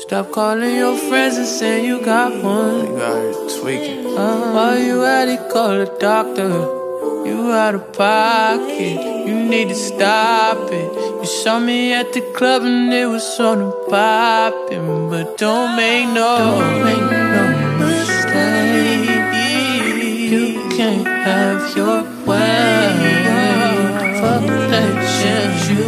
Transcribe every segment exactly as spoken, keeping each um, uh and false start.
Stop calling your friends and saying you got one. You out here tweaking. Uh, while you at it, call a doctor. You out of pocket, you need to stop it. You saw me at the club and it was on the poppin'. But don't make no, don't make no mistake. You can't have your way. Fuck that shit you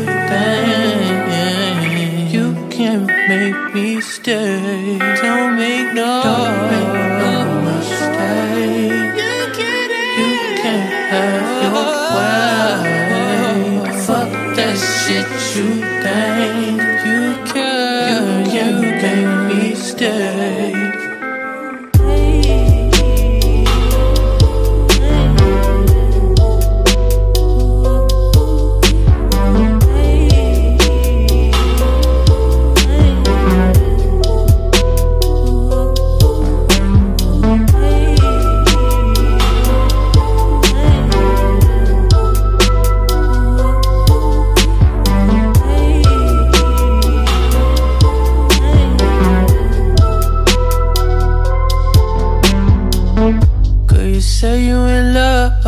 think. You can't make me stay. Don't make no, don't make no mistake. You can't have your way. Fuck that shit you think. You can't, you can't make me stay. Say you in love,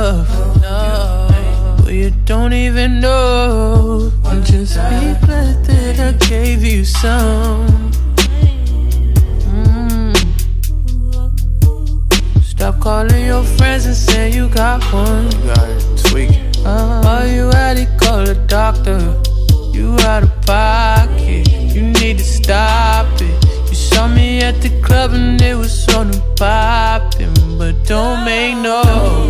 but you don't even know. I'm just be glad that I gave you some. mm. Stop calling your friends and say you got one. You out here tweaking. uh, While you at it, call a doctor. You out of pocket, you need to stop it. You saw me at the club and it was on the poppin'. But don't make no